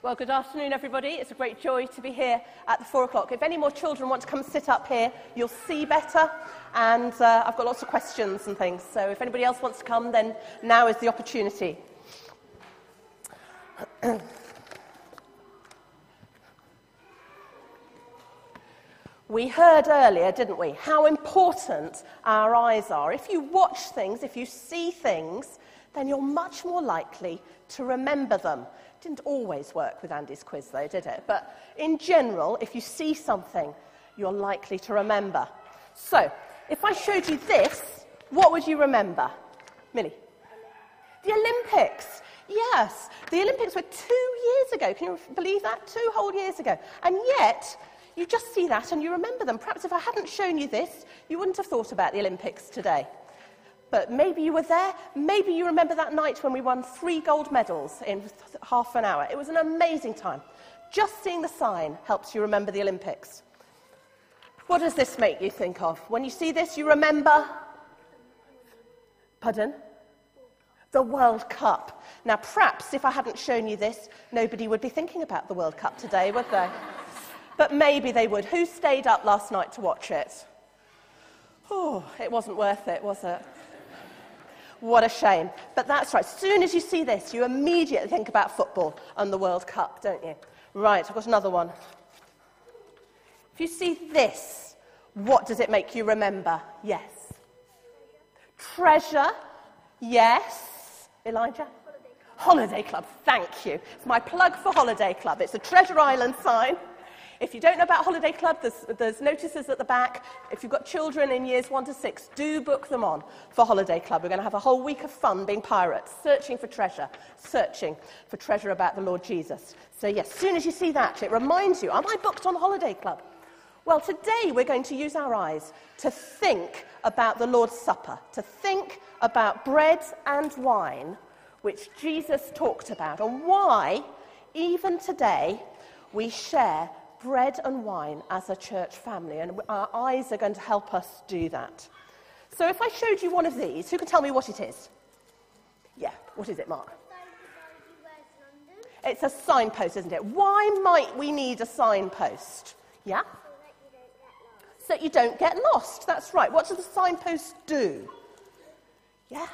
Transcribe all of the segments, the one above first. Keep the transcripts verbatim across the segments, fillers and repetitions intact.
Well, good afternoon, everybody. It's a great joy to be here at the four o'clock. If any more children want to come sit up here, you'll see better. And uh, I've got lots of questions and things. So if anybody else wants to come, then now is the opportunity. We heard earlier, didn't we, how important our eyes are. If you watch things, if you see things, then you're much more likely to remember them. Didn't always work with Andy's quiz, though, did it? But in general, if you see something, you're likely to remember. So, if I showed you this, what would you remember? Millie? The Olympics. Yes, the Olympics were two years ago. Can you believe that? Two whole years ago. And yet, you just see that and you remember them. Perhaps if I hadn't shown you this, you wouldn't have thought about the Olympics today. But maybe you were there. Maybe you remember that night when we won three gold medals in th- half an hour. It was an amazing time. Just seeing the sign helps you remember the Olympics. What does this make you think of? When you see this, you remember... Pardon? The World Cup. Now, perhaps if I hadn't shown you this, nobody would be thinking about the World Cup today, would they? But maybe they would. Who stayed up last night to watch it? Oh, it wasn't worth it, was it? What a shame. But that's right. As soon as you see this, you immediately think about football and the World Cup, don't you? Right, I've got another one. If you see this, what does it make you remember? Yes. Treasure. Yes. Elijah? Holiday Club. Holiday Club, thank you. It's my plug for Holiday Club. It's a Treasure Island sign. If you don't know about Holiday Club, there's, there's notices at the back. If you've got children in years one to six, do book them on for Holiday Club. We're going to have a whole week of fun being pirates, searching for treasure, searching for treasure about the Lord Jesus. So yes, as soon as you see that, it reminds you, am I booked on Holiday Club? Well, today we're going to use our eyes to think about the Lord's Supper, to think about bread and wine, which Jesus talked about, and why, even today, we share bread and wine as a church family, and our eyes are going to help us do that. So if I showed you one of these, who can tell me what it is? Yeah, what is it, Mark? It's a signpost, isn't it? Why might we need a signpost? Yeah? So that you don't get lost. That's right. What does the signpost do? Yeah?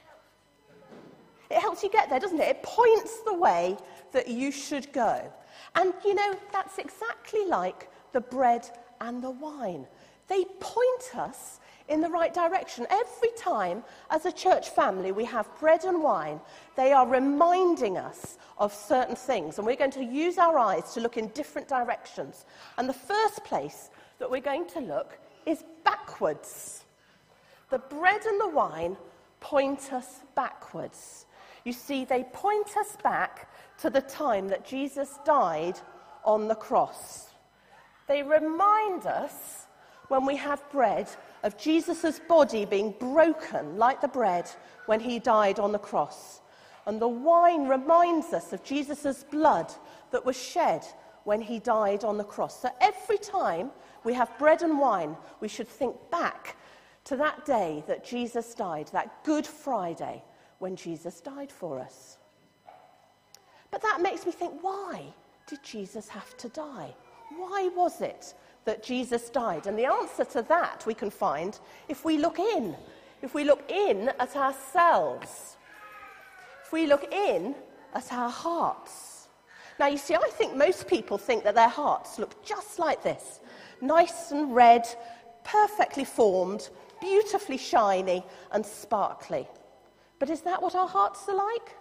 It helps you get there, doesn't it? It points the way that you should go. And, you know, that's exactly like the bread and the wine. They point us in the right direction. Every time, as a church family, we have bread and wine, they are reminding us of certain things. And we're going to use our eyes to look in different directions. And the first place that we're going to look is backwards. The bread and the wine point us backwards. You see, they point us back to the time that Jesus died on the cross. They remind us, when we have bread, of Jesus' body being broken like the bread when he died on the cross. And the wine reminds us of Jesus' blood that was shed when he died on the cross. So every time we have bread and wine, we should think back to that day that Jesus died, that Good Friday, when Jesus died for us. But that makes me think, why did Jesus have to die? Why was it that Jesus died? And the answer to that we can find if we look in. If we look in at ourselves. If we look in at our hearts. Now, you see, I think most people think that their hearts look just like this. Nice and red, perfectly formed, beautifully shiny and sparkly. But is that what our hearts are like?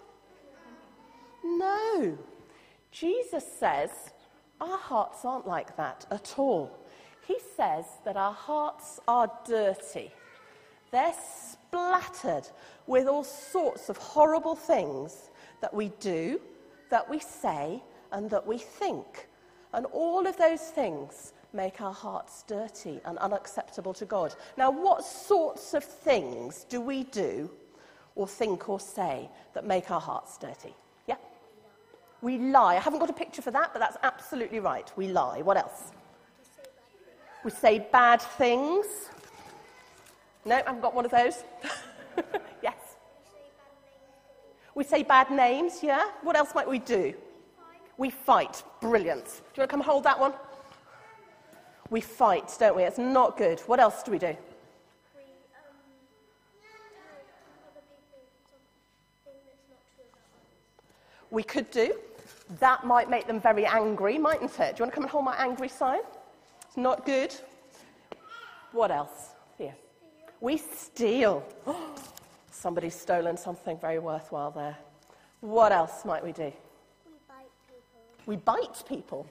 No. Jesus says our hearts aren't like that at all. He says that our hearts are dirty. They're splattered with all sorts of horrible things that we do, that we say, and that we think. And all of those things make our hearts dirty and unacceptable to God. Now, what sorts of things do we do or think or say that make our hearts dirty? Yeah? We lie. I haven't got a picture for that, but that's absolutely right. We lie. What else? We say bad things. No, I haven't got one of those. Yes. We say bad names, yeah? What else might we do? We fight. Brilliant. Do you want to come hold that one? We fight, don't we? It's not good. What else do we do? We, um, tell other people something that's not true about us. We could do. That might make them very angry, mightn't it? Do you want to come and hold my angry sign? It's not good. What else? Here. We steal. Somebody's stolen something very worthwhile there. What else might we do? We bite people. We bite people.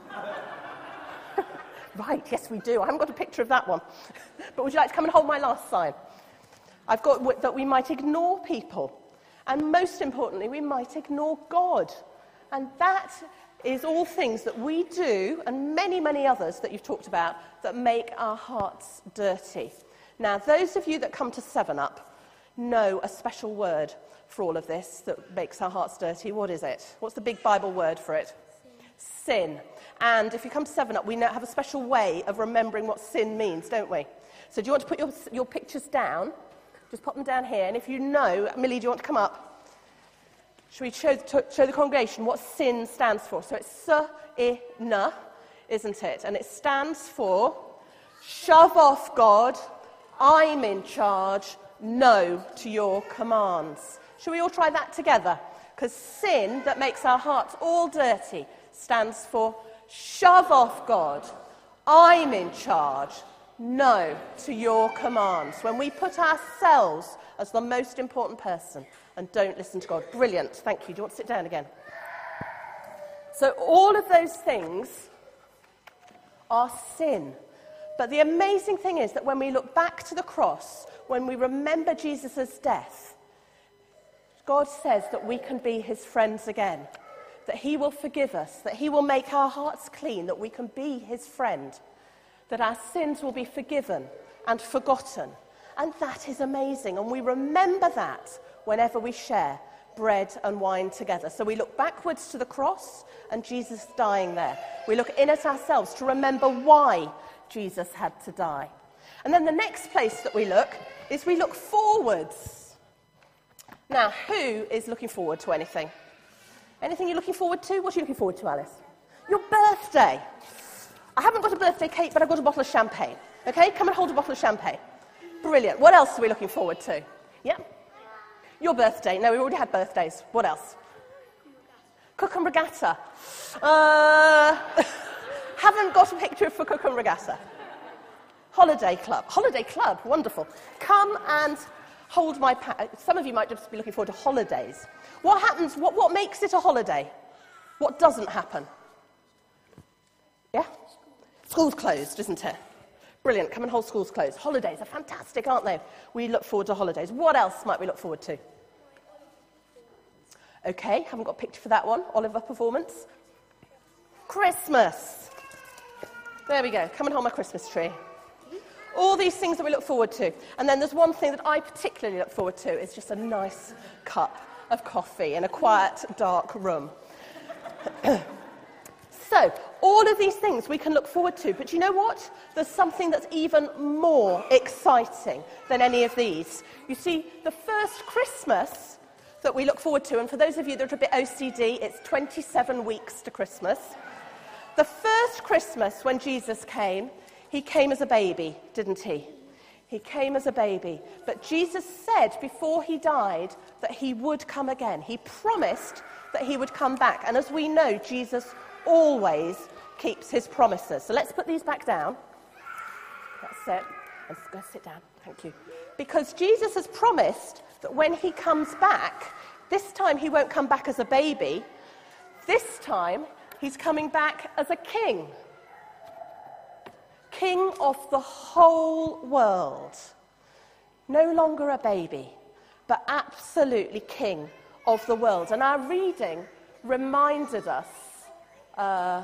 Right, yes, we do. I haven't got a picture of that one. But would you like to come and hold my last sign? I've got w- that we might ignore people. And most importantly, we might ignore God. And that is all things that we do, and many, many others that you've talked about, that make our hearts dirty. Now, those of you that come to seven up know a special word for all of this that makes our hearts dirty. What is it? What's the big Bible word for it? Sin. Sin. And if you come to seven up, we now have a special way of remembering what sin means, don't we? So do you want to put your, your pictures down? Just pop them down here. And if you know, Millie, do you want to come up? Shall we show, to, show the congregation what sin stands for? So it's S-I-N, isn't it? And it stands for shove off God, I'm in charge, no to your commands. Shall we all try that together? Because sin that makes our hearts all dirty stands for shove off God, I'm in charge, no to your commands. When we put ourselves as the most important person and don't listen to God. Brilliant, thank you. Do you want to sit down again? So all of those things are sin. But the amazing thing is that when we look back to the cross, when we remember Jesus' death, God says that we can be his friends again, that he will forgive us, that he will make our hearts clean, that we can be his friend, that our sins will be forgiven and forgotten. And that is amazing. And we remember that whenever we share bread and wine together. So we look backwards to the cross and Jesus dying there. We look in at ourselves to remember why Jesus had to die. And then the next place that we look is we look forwards. Now, who is looking forward to anything? Anything you're looking forward to? What are you looking forward to, Alice? Your birthday. I haven't got a birthday cake, but I've got a bottle of champagne. Okay, come and hold a bottle of champagne. Brilliant. What else are we looking forward to? Yeah? Your birthday. No, we already had birthdays. What else? Cook and regatta. Uh, haven't got a picture for Cook and regatta. Holiday club. Holiday club. Wonderful. Come and hold my... Pa- Some of you might just be looking forward to holidays. What happens? What, what makes it a holiday? What doesn't happen? Yeah? School's closed, isn't it? Brilliant. Come and hold school's closed. Holidays are fantastic, aren't they? We look forward to holidays. What else might we look forward to? Okay, haven't got a picture for that one. Oliver performance. Christmas. There we go. Come and hold my Christmas tree. All these things that we look forward to. And then there's one thing that I particularly look forward to. It's just a nice cup of coffee in a quiet, dark room. So, all of these things we can look forward to. But you know what? There's something that's even more exciting than any of these. You see, the first Christmas that we look forward to, and for those of you that are a bit O C D, it's twenty-seven weeks to Christmas. The first Christmas when Jesus came, he came as a baby, didn't he? He came as a baby. But Jesus said before he died that he would come again. He promised that he would come back. And as we know, Jesus always keeps his promises. So let's put these back down. That's it. Let's go sit down. Thank you. Because Jesus has promised that when he comes back, this time he won't come back as a baby. This time he's coming back as a king. King of the whole world. No longer a baby, but absolutely king of the world. And our reading reminded us uh,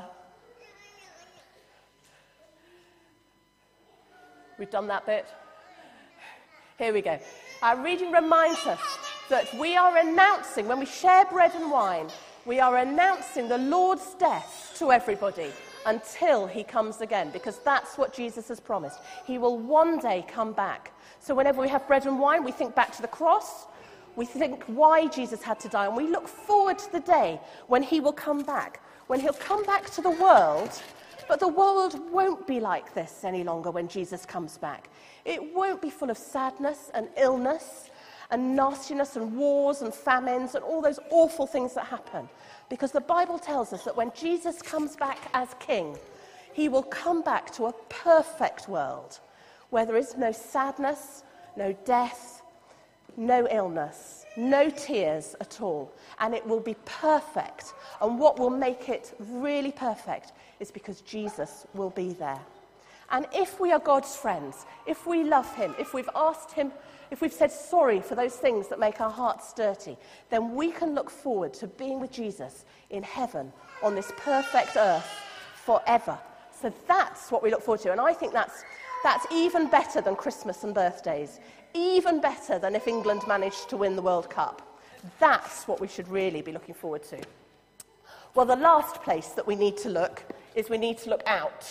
we've done that bit. Here we go. Our reading reminds us that we are announcing, when we share bread and wine, we are announcing the Lord's death to everybody until he comes again, because that's what Jesus has promised. He will one day come back. So whenever we have bread and wine, we think back to the cross, we think why Jesus had to die, and we look forward to the day when he will come back, when he'll come back to the world, but the world won't be like this any longer when Jesus comes back. It won't be full of sadness and illness and nastiness and wars and famines and all those awful things that happen. Because the Bible tells us that when Jesus comes back as king, he will come back to a perfect world where there is no sadness, no death, no illness, no tears at all. And it will be perfect. And what will make it really perfect is because Jesus will be there. And if we are God's friends, if we love him, if we've asked him, if we've said sorry for those things that make our hearts dirty, then we can look forward to being with Jesus in heaven on this perfect earth forever. So that's what we look forward to. And I think that's, that's even better than Christmas and birthdays, even better than if England managed to win the World Cup. That's what we should really be looking forward to. Well, the last place that we need to look is we need to look out.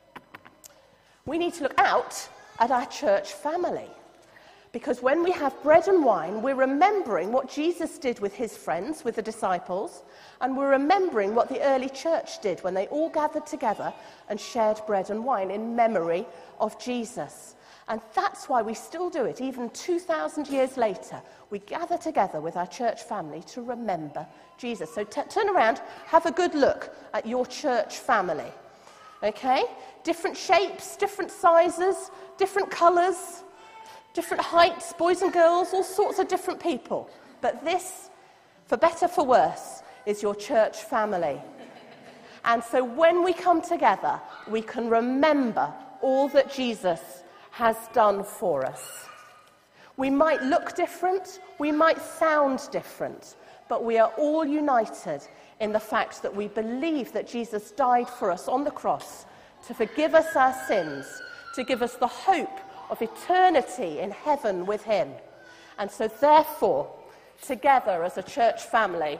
We need to look out at our church family. Because when we have bread and wine, we're remembering what Jesus did with his friends, with the disciples, and we're remembering what the early church did when they all gathered together and shared bread and wine in memory of Jesus. And that's why we still do it, even two thousand years later. We gather together with our church family to remember Jesus. So t- turn around, have a good look at your church family. Okay? Different shapes, different sizes, different colours, different heights, boys and girls, all sorts of different people. But this, for better, for worse, is your church family. And so when we come together, we can remember all that Jesus has done for us. We might look different, we might sound different, but we are all united in the fact that we believe that Jesus died for us on the cross to forgive us our sins, to give us the hope of eternity in heaven with him. And so therefore, together as a church family,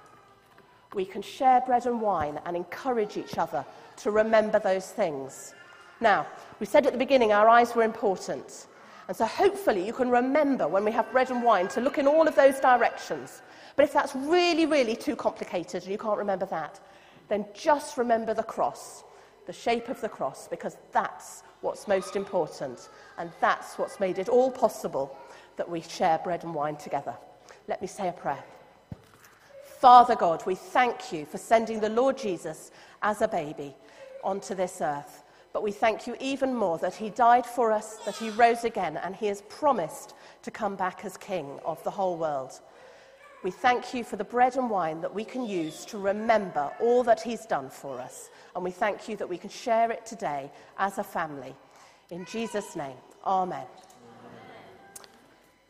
we can share bread and wine and encourage each other to remember those things. Now, we said at the beginning our eyes were important. And so hopefully you can remember when we have bread and wine to look in all of those directions. But if that's really, really too complicated and you can't remember that, then just remember the cross, the shape of the cross, because that's what's most important. And that's what's made it all possible that we share bread and wine together. Let me say a prayer. Father God, we thank you for sending the Lord Jesus as a baby onto this earth. But we thank you even more that he died for us, that he rose again, and he has promised to come back as King of the whole world. We thank you for the bread and wine that we can use to remember all that he's done for us. And we thank you that we can share it today as a family. In Jesus' name, amen.